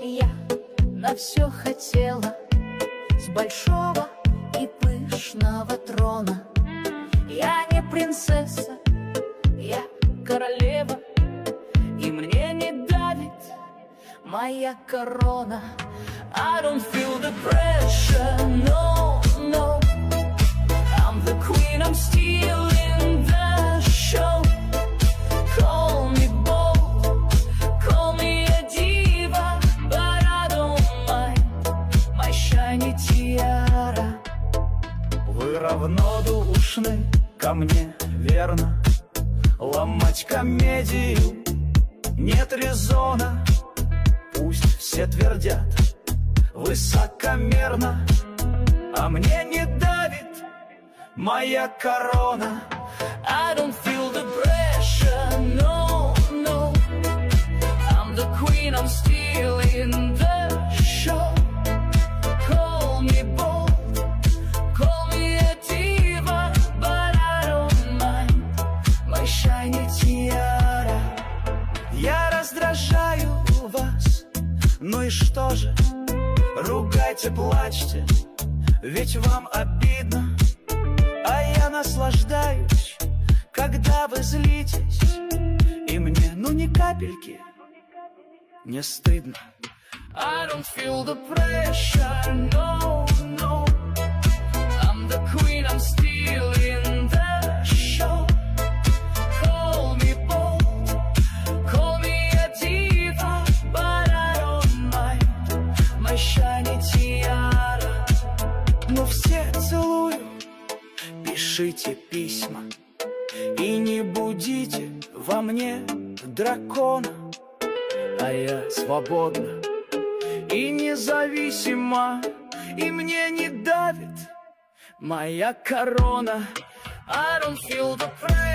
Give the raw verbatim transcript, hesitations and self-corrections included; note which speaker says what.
Speaker 1: Я на все хотела с большого и пышного трона. Я не принцесса, я королева, и мне не давит моя корона. I don't feel the pressure, no, no. I'm the queen, I'm stealing the show. Call me bold, call me a diva, but I don't mind my shiny tiara.
Speaker 2: Вы равнодушны ко мне, верно? Ломать комедию нет резона. Пусть все твердят высокомерно, а мне не давит моя корона.
Speaker 1: I don't feel the pressure, no, no. I'm the queen, I'm stealing the show. Call me bold, call me a diva, but I don't mind my shiny tiara.
Speaker 2: Я раздражаю вас, ну и что же? Ругайте, плачьте, ведь вам обидно. А я наслаждаюсь, когда вы злитесь, и мне, ну ни капельки не стыдно.
Speaker 1: I don't feel the pressure, no, no. I'm the queen, I'm stealing the show. Call me bold, call me a diva, but I don't mind my shiny tiara.
Speaker 2: Ну все целую, пишите письма и не будите во мне дракона. А я свободна и независима, и мне не давит моя корона.
Speaker 1: I don't feel the pressure.